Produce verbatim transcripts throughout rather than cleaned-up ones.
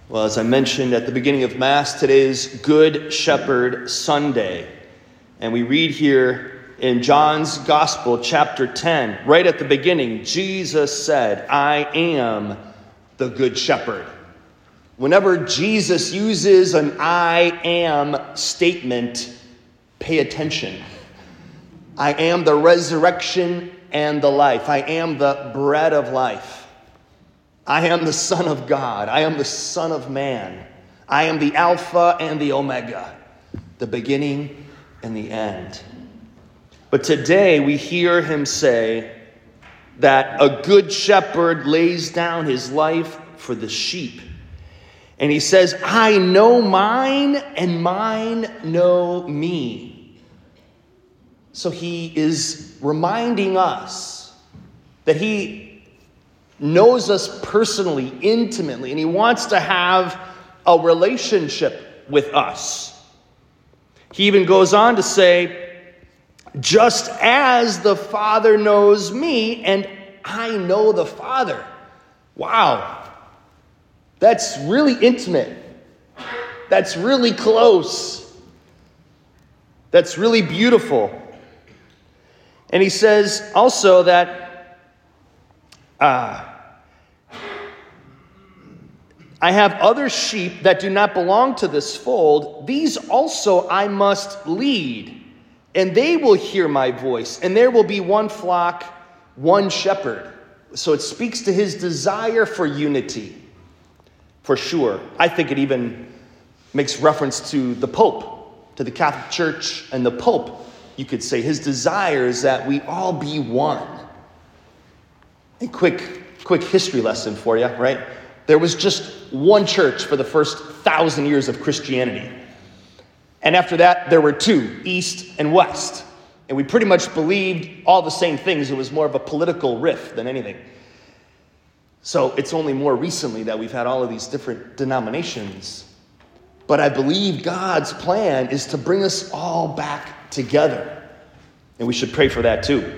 Well, as I mentioned at the beginning of Mass, today is Good Shepherd Sunday. And we read here in John's Gospel, chapter ten, right at the beginning, Jesus said, "I am the Good Shepherd." Whenever Jesus uses an I am statement, pay attention. I am the resurrection and the life. I am the bread of life. I am the Son of God. I am the Son of Man. I am the Alpha and the Omega, the beginning and the end. But today we hear him say that a good shepherd lays down his life for the sheep. And he says, I know mine and mine know me. So he is reminding us that he knows us personally, intimately, and he wants to have a relationship with us. He even goes on to say, just as the Father knows me, and I know the Father. Wow. That's really intimate. That's really close. That's really beautiful. And he says also that uh, I have other sheep that do not belong to this fold. These also I must lead, and they will hear my voice, and there will be one flock, one shepherd. So it speaks to his desire for unity, for sure. I think it even makes reference to the Pope, to the Catholic Church and the Pope. You could say his desire is that we all be one. A quick, quick history lesson for you, right? There was just one church for the first thousand years of Christianity. And after that, there were two, East and West. And we pretty much believed all the same things. It was more of a political rift than anything. So it's only more recently that we've had all of these different denominations. But I believe God's plan is to bring us all back together. And we should pray for that too.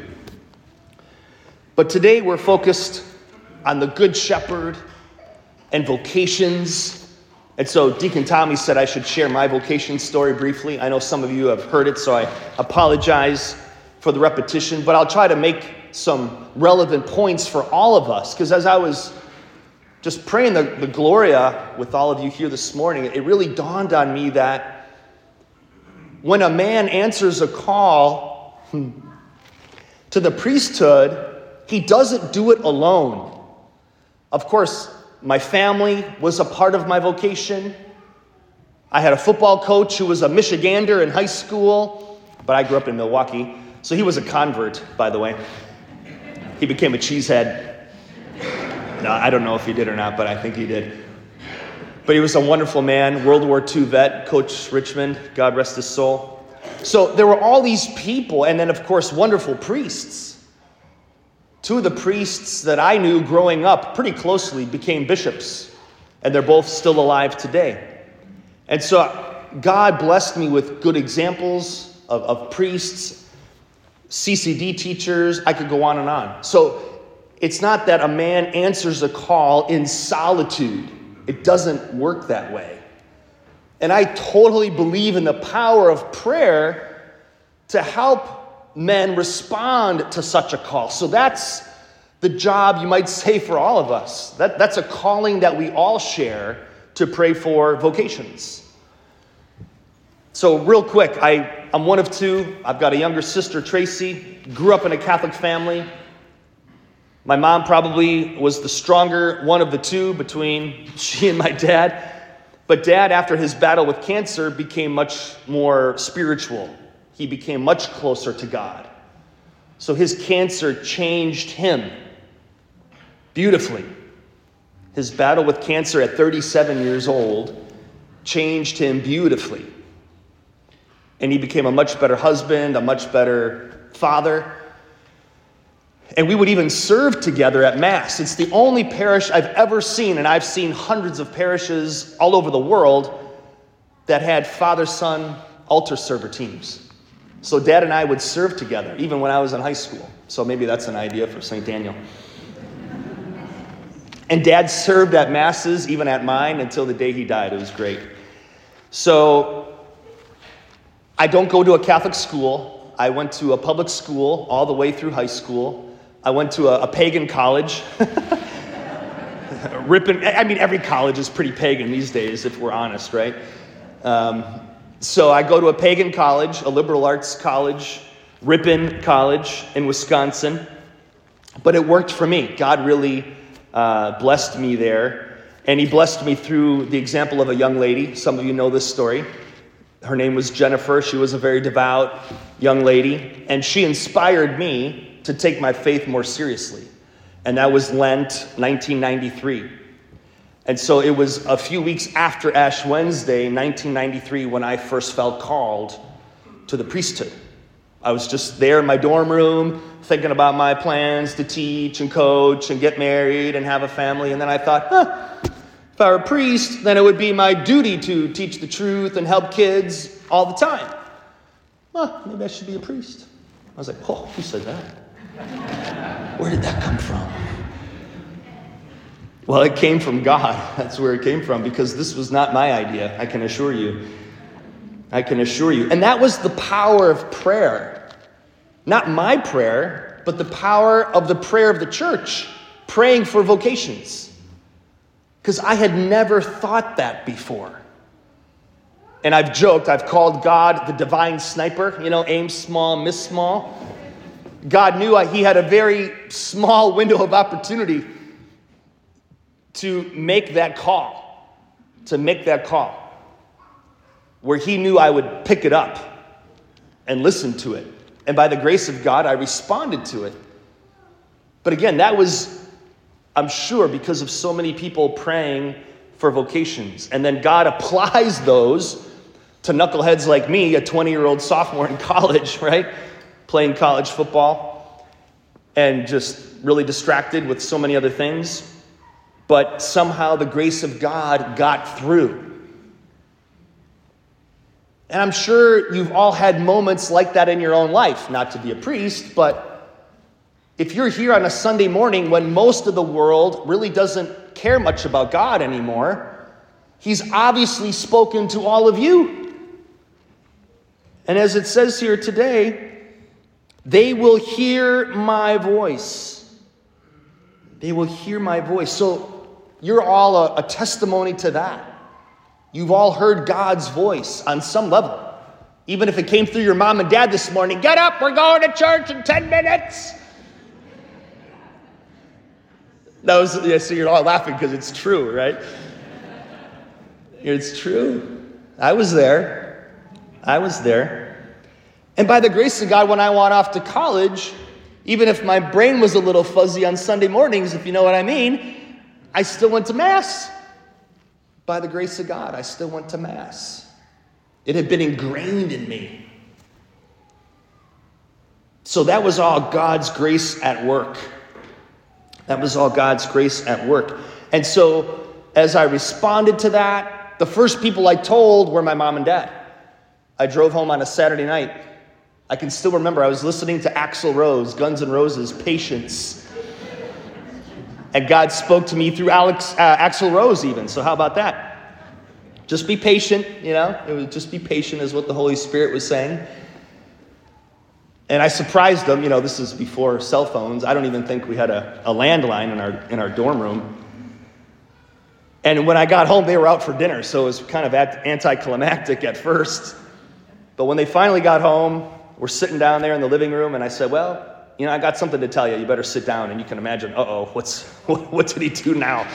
But today we're focused on the Good Shepherd and vocations. And so Deacon Tommy said I should share my vocation story briefly. I know some of you have heard it, so I apologize for the repetition, but I'll try to make some relevant points for all of us. Because as I was just praying the, the Gloria with all of you here this morning, it really dawned on me that when a man answers a call to the priesthood, he doesn't do it alone. Of course, my family was a part of my vocation. I had a football coach who was a Michigander in high school, but I grew up in Milwaukee, so he was a convert, by the way. He became a cheesehead. No, I don't know if he did or not, but I think he did. But he was a wonderful man, World War Two vet, Coach Richmond, God rest his soul. So there were all these people, and then, of course, wonderful priests. Two of the priests that I knew growing up pretty closely became bishops, and they're both still alive today. And so God blessed me with good examples of, of priests, C C D teachers. I could go on and on. So it's not that a man answers a call in solitude. It doesn't work that way. And I totally believe in the power of prayer to help men respond to such a call. So that's the job, you might say, for all of us. That, that's a calling that we all share to pray for vocations. So real quick, I, I'm one of two. I've got a younger sister, Tracy. Grew up in a Catholic family. My mom probably was the stronger one of the two between she and my dad. But Dad, after his battle with cancer, became much more spiritual. He became much closer to God. So his cancer changed him beautifully. His battle with cancer at thirty-seven years old changed him beautifully. And he became a much better husband, a much better father. And we would even serve together at Mass. It's the only parish I've ever seen, and I've seen hundreds of parishes all over the world that had father-son altar server teams. So Dad and I would serve together, even when I was in high school. So maybe that's an idea for Saint Daniel. And Dad served at masses, even at mine, until the day he died. It was great. So I don't go to a Catholic school. I went to a public school all the way through high school. I went to a, a pagan college. Ripping, I mean, every college is pretty pagan these days, if we're honest, right? Um, so I go to a pagan college, a liberal arts college, Ripon College in Wisconsin. But it worked for me. God really uh, blessed me there. And he blessed me through the example of a young lady. Some of you know this story. Her name was Jennifer. She was a very devout young lady. And she inspired me to take my faith more seriously. And that was Lent nineteen ninety-three. And so it was a few weeks after Ash Wednesday, nineteen ninety-three, when I first felt called to the priesthood. I was just there in my dorm room thinking about my plans to teach and coach and get married and have a family. And then I thought, huh, if I were a priest, then it would be my duty to teach the truth and help kids all the time. Well, maybe I should be a priest. I was like, oh, who said that? Where did that come from? Well, it came from God. That's where it came from, because this was not my idea, I can assure you. I can assure you. And that was the power of prayer. Not my prayer, but the power of the prayer of the church, praying for vocations. Because I had never thought that before. And I've joked, I've called God the divine sniper, you know, aim small, miss small. God knew I, he had a very small window of opportunity to make that call, to make that call, where he knew I would pick it up and listen to it. And by the grace of God, I responded to it. But again, that was, I'm sure, because of so many people praying for vocations. And then God applies those to knuckleheads like me, a twenty-year-old sophomore in college, right? Playing college football and just really distracted with so many other things. But somehow the grace of God got through. And I'm sure you've all had moments like that in your own life, not to be a priest, but if you're here on a Sunday morning when most of the world really doesn't care much about God anymore, he's obviously spoken to all of you. And as it says here today, they will hear my voice. They will hear my voice. So you're all a, a testimony to that. You've all heard God's voice on some level. Even if it came through your mom and dad this morning, get up, we're going to church in ten minutes. That was, yeah, so you're all laughing because it's true, right? It's true. I was there. I was there. And by the grace of God, when I went off to college, even if my brain was a little fuzzy on Sunday mornings, if you know what I mean, I still went to Mass. By the grace of God, I still went to Mass. It had been ingrained in me. So that was all God's grace at work. That was all God's grace at work. And so as I responded to that, the first people I told were my mom and dad. I drove home on a Saturday night. I can still remember I was listening to Axl Rose, Guns N' Roses, Patience. And God spoke to me through Alex, uh, Axl Rose even. So how about that? Just be patient, you know. It was just be patient is what the Holy Spirit was saying. And I surprised them. You know, this is before cell phones. I don't even think we had a, a landline in our in our dorm room. And when I got home, they were out for dinner. So it was kind of anticlimactic at first. But when they finally got home, we're sitting down there in the living room, and I said, well, you know, I got something to tell you. You better sit down. And you can imagine, uh-oh, what's what did he do now?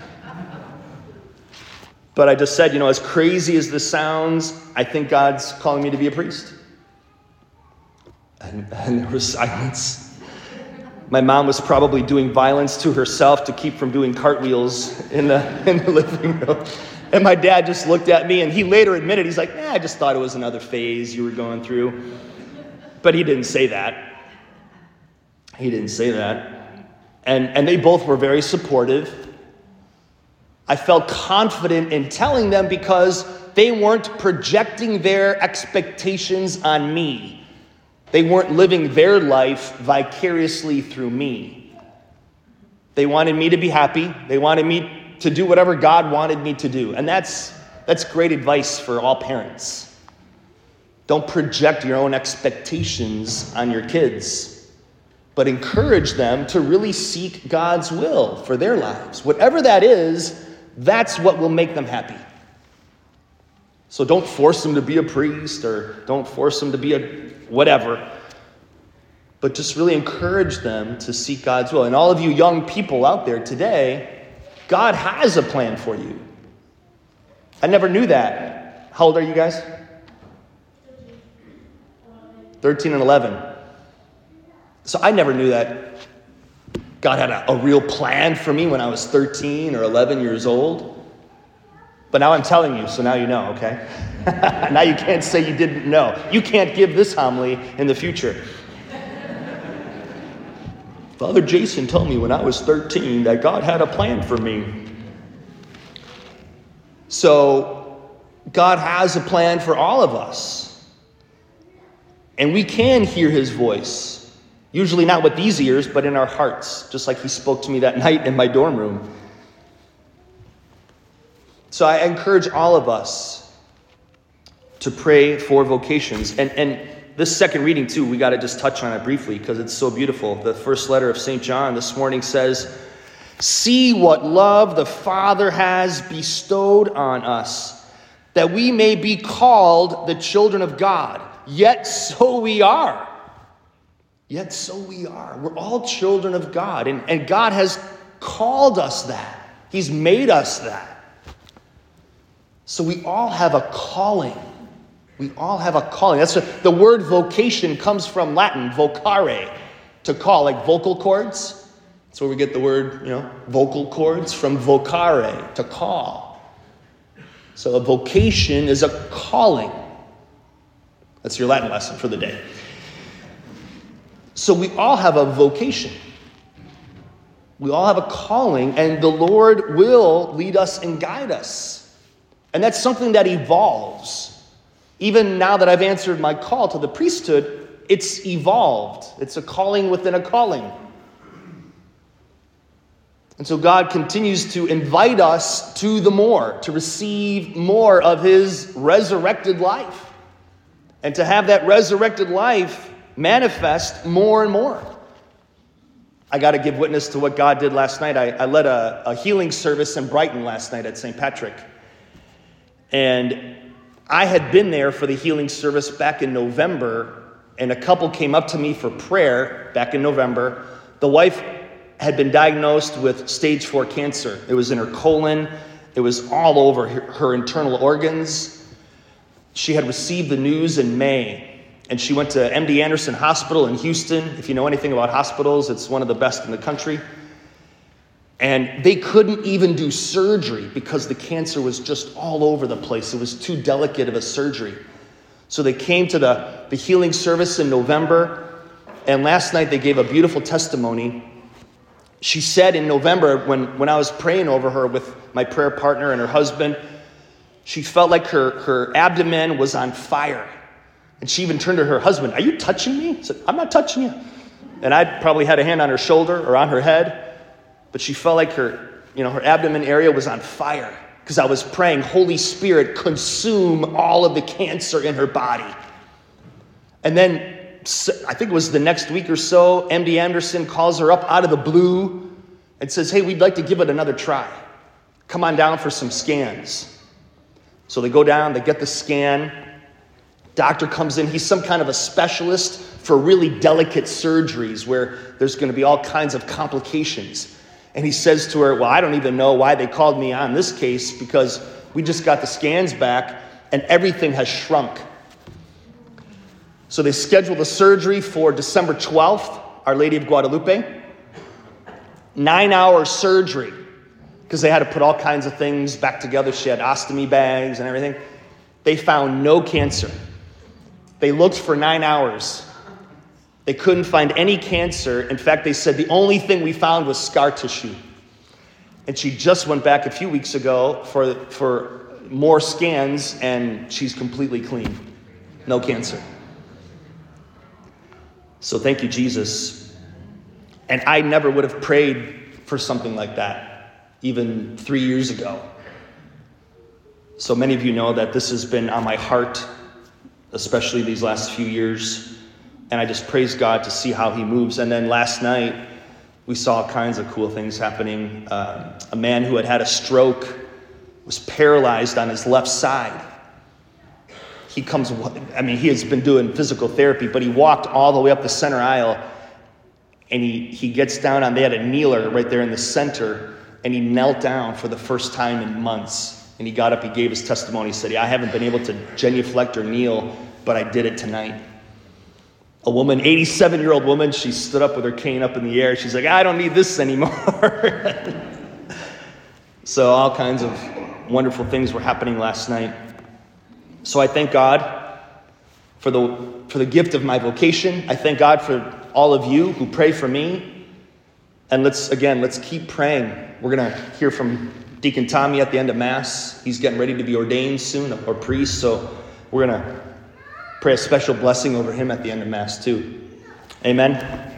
But I just said, you know, as crazy as this sounds, I think God's calling me to be a priest. And, and there was silence. My mom was probably doing violence to herself to keep from doing cartwheels in the in the living room. And my dad just looked at me, and he later admitted, he's like, eh, I just thought it was another phase you were going through. But he didn't say that. He didn't say that. And, and they both were very supportive. I felt confident in telling them because they weren't projecting their expectations on me. They weren't living their life vicariously through me. They wanted me to be happy. They wanted me to do whatever God wanted me to do. And that's that's great advice for all parents. Don't project your own expectations on your kids, but encourage them to really seek God's will for their lives. Whatever that is, that's what will make them happy. So don't force them to be a priest, or don't force them to be a whatever, but just really encourage them to seek God's will. And all of you young people out there today, God has a plan for you. I never knew that. How old are you guys? thirteen and eleven. So I never knew that God had a, a real plan for me when I was thirteen or eleven years old. But now I'm telling you, so now you know, okay? Now you can't say you didn't know. You can't give this homily in the future. Father Jason told me when I was thirteen that God had a plan for me. So God has a plan for all of us. And we can hear his voice. Usually not with these ears, but in our hearts. Just like he spoke to me that night in my dorm room. So I encourage all of us to pray for vocations. And, and this second reading too, we got to just touch on it briefly because it's so beautiful. The first letter of Saint John this morning says, "See what love the Father has bestowed on us, that we may be called the children of God. Yet so we are." Yet so we are. We're all children of God. And, and God has called us that. He's made us that. So we all have a calling. We all have a calling. That's what, the word vocation comes from Latin, vocare, to call, like vocal cords. That's where we get the word, you know, vocal cords, from vocare, to call. So a vocation is a calling. That's your Latin lesson for the day. So we all have a vocation. We all have a calling, and the Lord will lead us and guide us. And that's something that evolves. Even now that I've answered my call to the priesthood, it's evolved. It's a calling within a calling. And so God continues to invite us to the more, to receive more of his resurrected life. And to have that resurrected life manifest more and more. I got to give witness to what God did last night. I, I led a, a healing service in Brighton last night at Saint Patrick. And I had been there for the healing service back in November, and a couple came up to me for prayer back in November. The wife had been diagnosed with stage four cancer. It was in her colon. It was all over her, her internal organs. She had received the news in May. And she went to M D Anderson Hospital in Houston. If you know anything about hospitals, it's one of the best in the country. And they couldn't even do surgery because the cancer was just all over the place. It was too delicate of a surgery. So they came to the, the healing service in November. And last night they gave a beautiful testimony. She said in November, when, when I was praying over her with my prayer partner and her husband, she felt like her, her abdomen was on fire. And she even turned to her husband, "Are you touching me?" I said, "I'm not touching you." And I probably had a hand on her shoulder or on her head. But she felt like her, you know, her abdomen area was on fire. Because I was praying, "Holy Spirit, consume all of the cancer in her body." And then, I think it was the next week or so, M D Anderson calls her up out of the blue and says, "Hey, we'd like to give it another try. Come on down for some scans." So they go down, they get the scan. Doctor comes in. He's some kind of a specialist for really delicate surgeries where there's going to be all kinds of complications. And he says to her, "Well, I don't even know why they called me on this case because we just got the scans back and everything has shrunk." So they scheduled the surgery for December twelfth, Our Lady of Guadalupe. Nine-hour surgery because they had to put all kinds of things back together. She had ostomy bags and everything. They found no cancer. They looked for nine hours. They couldn't find any cancer. In fact, they said the only thing we found was scar tissue. And she just went back a few weeks ago for, for more scans, and she's completely clean. No cancer. So thank you, Jesus. And I never would have prayed for something like that, even three years ago. So many of you know that this has been on my heart, especially these last few years. And I just praise God to see how he moves. And then last night, we saw all kinds of cool things happening. Uh, a man who had had a stroke was paralyzed on his left side. He comes, I mean, he has been doing physical therapy, but he walked all the way up the center aisle, and he, he gets down on, they had a kneeler right there in the center, and he knelt down for the first time in months. And he got up, he gave his testimony, he said, I haven't been able to genuflect or kneel, but I did it tonight. A woman, eighty-seven-year-old woman, she stood up with her cane up in the air. She's like, I don't need this anymore. So all kinds of wonderful things were happening last night. So I thank God for the for the gift of my vocation. I thank God for all of you who pray for me. And let's, again, let's keep praying. We're going to hear from Deacon Tommy at the end of Mass. He's getting ready to be ordained soon, or priest. So we're going to pray a special blessing over him at the end of Mass too. Amen.